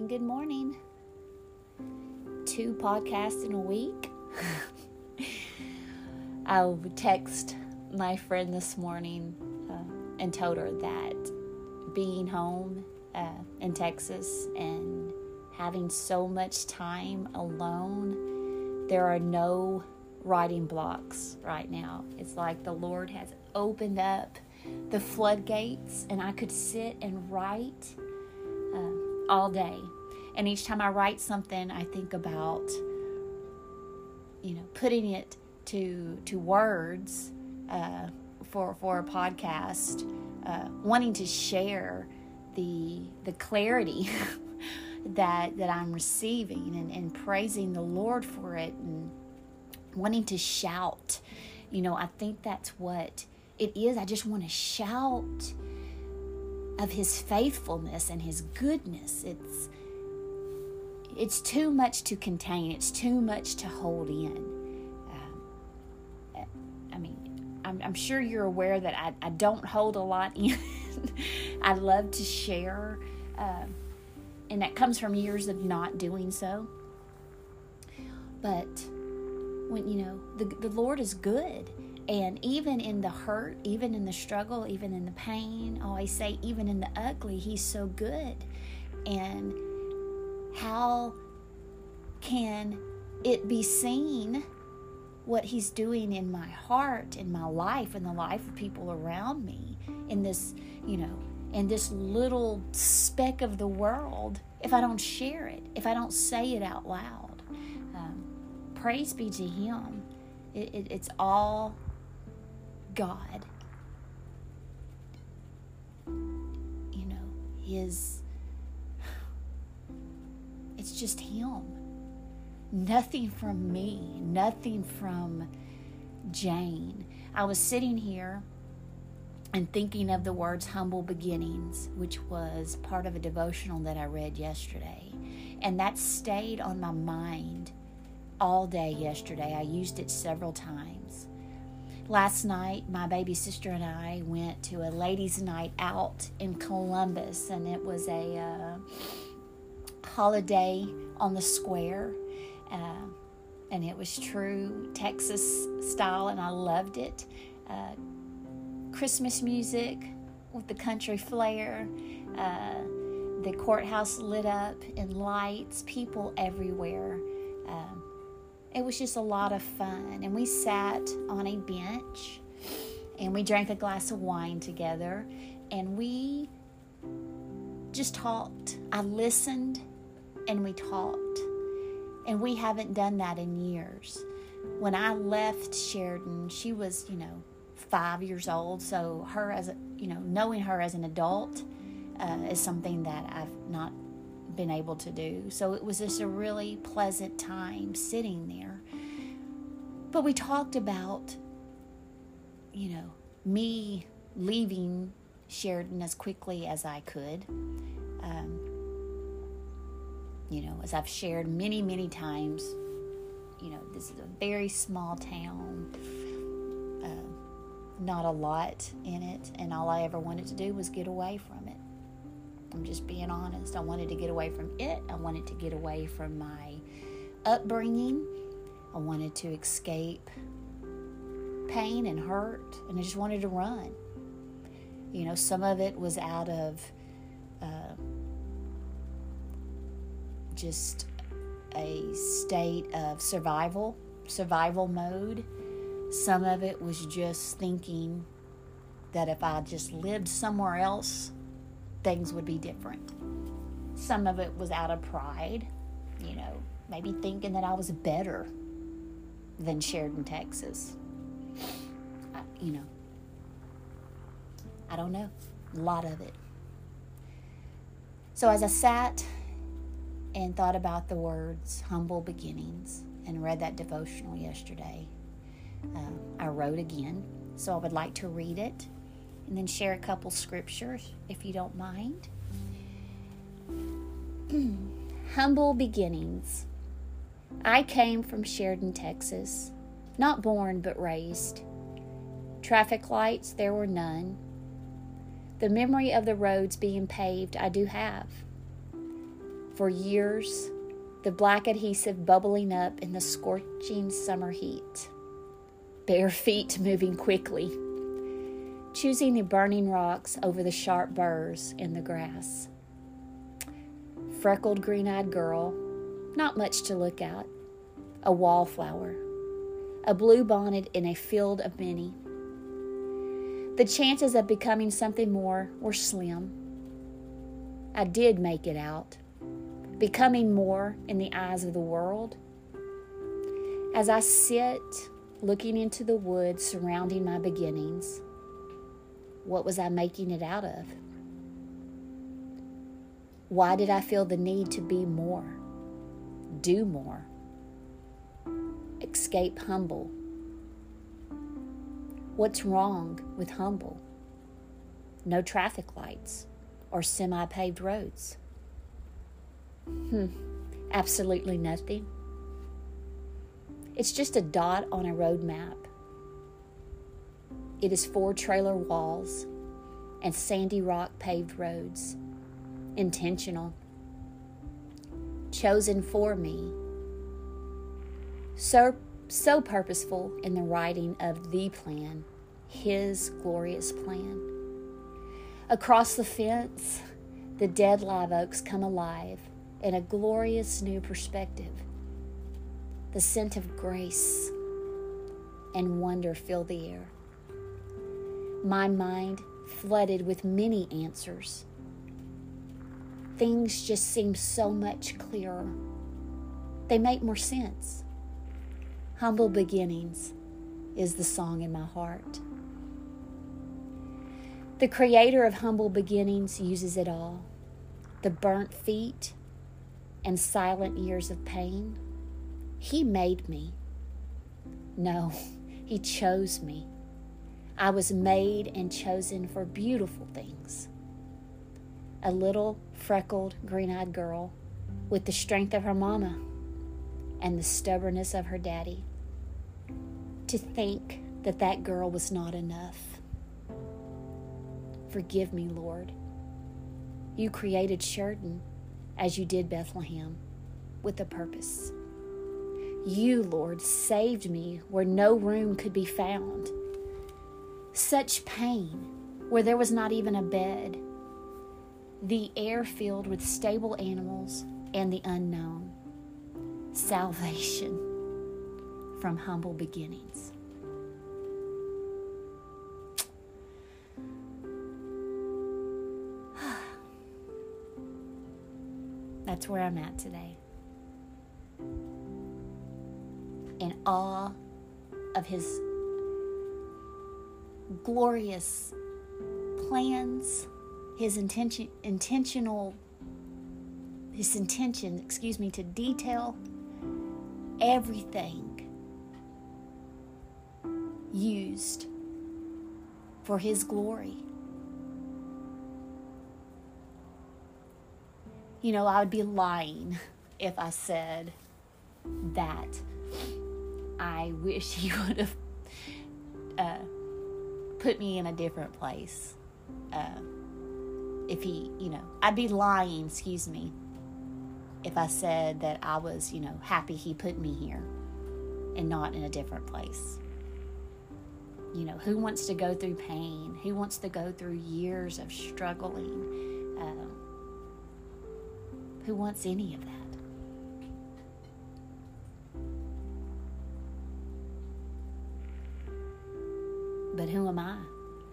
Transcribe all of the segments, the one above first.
Good morning. 2 podcasts in a week. I would text my friend this morning and told her that being home in Texas and having so much time alone, there are no writing blocks right now. It's like the Lord has opened up the floodgates and I could sit and write all day. And each time I write something, I think about, putting it to words for a podcast, wanting to share the clarity that I'm receiving and praising the Lord for it and wanting to shout. I think that's what it is. I just want to shout of His faithfulness and His goodness. It's too much to contain. It's too much to hold in. I'm sure you're aware that I don't hold a lot in. I love to share, and that comes from years of not doing so. But when the Lord is good, and even in the hurt, even in the struggle, even in the pain, I always say, even in the ugly, He's so good. And how can it be seen what He's doing in my heart, in my life, in the life of people around me, in this, in this little speck of the world, if I don't share it, if I don't say it out loud? Praise be to Him. It's all God. It's just Him. Nothing from me, nothing from Jane. I was sitting here and thinking of the words humble beginnings, which was part of a devotional that I read yesterday. And that stayed on my mind all day yesterday. I used it several times. Last night, my baby sister and I went to a ladies' night out in Columbus, and it was a holiday on the square. And it was true Texas style, and I loved it. Christmas music with the country flair, the courthouse lit up in lights, people everywhere. It was just a lot of fun. And we sat on a bench, and we drank a glass of wine together, and we just talked. I listened, and we talked. And we haven't done that in years. When I left Sheridan, she was, 5 years old. So her knowing her as an adult is something that I've not been able to do. So it was just a really pleasant time sitting there. But we talked about, me leaving Sheridan as quickly as I could. As I've shared many, many times, this is a very small town, not a lot in it, and all I ever wanted to do was get away from it. I'm just being honest. I wanted to get away from it. I wanted to get away from my upbringing. I wanted to escape pain and hurt, and I just wanted to run. Some of it was out of just a state of survival mode. Some of it was just thinking that if I just lived somewhere else, things would be different. Some of it was out of pride, maybe thinking that I was better than Sheridan, Texas. I don't know. A lot of it. So as I sat and thought about the words humble beginnings and read that devotional yesterday, I wrote again. So I would like to read it and then share a couple scriptures, if you don't mind. Humble beginnings. I came from Sheridan, Texas, not born but raised. Traffic lights, there were none. The memory of the roads being paved I do have. For years, the black adhesive bubbling up in the scorching summer heat. Bare feet moving quickly, choosing the burning rocks over the sharp burrs in the grass. Freckled, green-eyed girl, not much to look at. A wallflower, a blue bonnet in a field of many. The chances of becoming something more were slim. I did make it out, becoming more in the eyes of the world. As I sit looking into the woods surrounding my beginnings, what was I making it out of? Why did I feel the need to be more, do more, escape humble? What's wrong with humble? No traffic lights or semi-paved roads. Absolutely nothing. It's just a dot on a road map. It is 4 trailer walls and sandy rock paved roads. Intentional. Chosen for me. So purposeful in the writing of the plan, His glorious plan. Across the fence, the dead live oaks come alive in a glorious new perspective. The scent of grace and wonder fill the air. My mind flooded with many answers. Things just seem so much clearer. They make more sense. Humble beginnings is the song in my heart. The creator of humble beginnings uses it all. The burnt feet and silent years of pain. He made me. No, He chose me. I was made and chosen for beautiful things. A little freckled, green-eyed girl with the strength of her mama and the stubbornness of her daddy. To think that that girl was not enough. Forgive me, Lord. You created Sheridan as you did Bethlehem with a purpose. You, Lord, saved me where no room could be found. Such pain where there was not even a bed. The air filled with stable animals and the unknown. Salvation from humble beginnings. That's where I'm at today. In awe of His glorious plans, His intention to detail everything used for His glory. You know, I would be lying if I said that I wish He would have put me in a different place. If He, I'd be lying, if I said that I was, happy He put me here and not in a different place. Who wants to go through pain? Who wants to go through years of struggling? Who wants any of that? But who am I?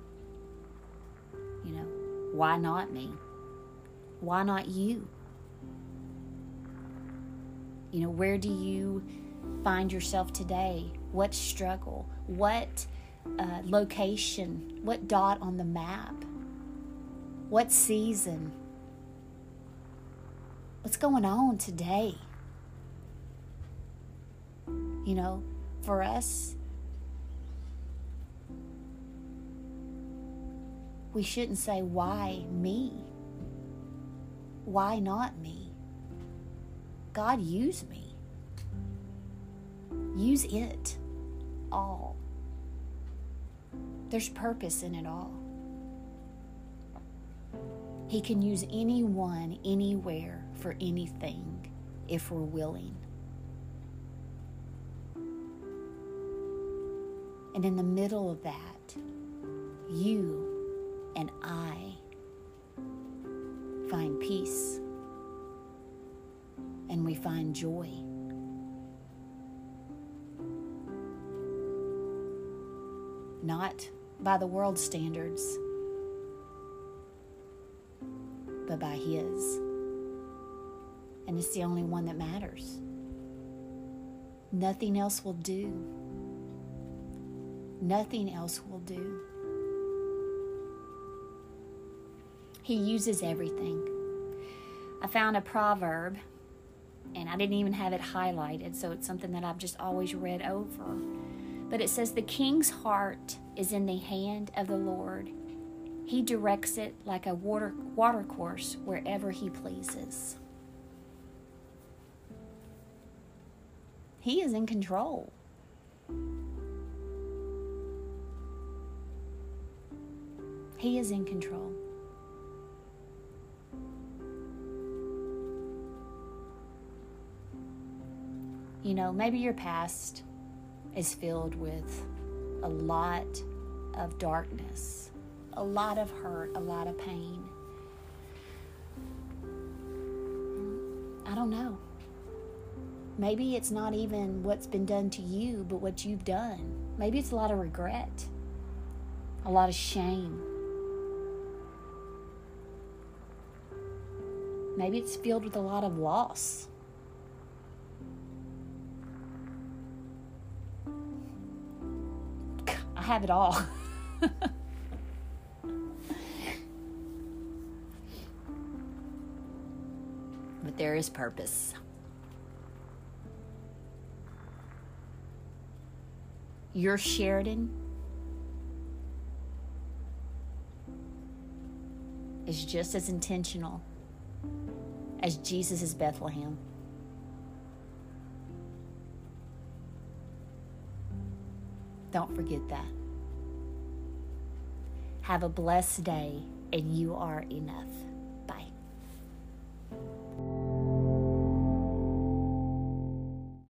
Why not me? Why not you? Where do you find yourself today? What struggle? What location? What dot on the map? What season? What's going on today? For us, we shouldn't say, why me? Why not me? God, use me. Use it all. There's purpose in it all. He can use anyone, anywhere, for anything, if we're willing. And in the middle of that, you and I find peace, and we find joy. Not by the world's standards, but by His. And it's the only one that matters. Nothing else will do. Nothing else will do. He uses everything. I found a proverb, and I didn't even have it highlighted, so it's something that I've just always read over. But it says, "The king's heart is in the hand of the Lord. He directs it like a water course wherever He pleases." He is in control. He is in control. You know, maybe your past is filled with a lot of darkness, a lot of hurt, a lot of pain. I don't know. Maybe it's not even what's been done to you, but what you've done. Maybe it's a lot of regret, a lot of shame. Maybe it's filled with a lot of loss. I have it all. But there is purpose. Your Sheridan is just as intentional as Jesus' Bethlehem. Don't forget that. Have a blessed day, and you are enough.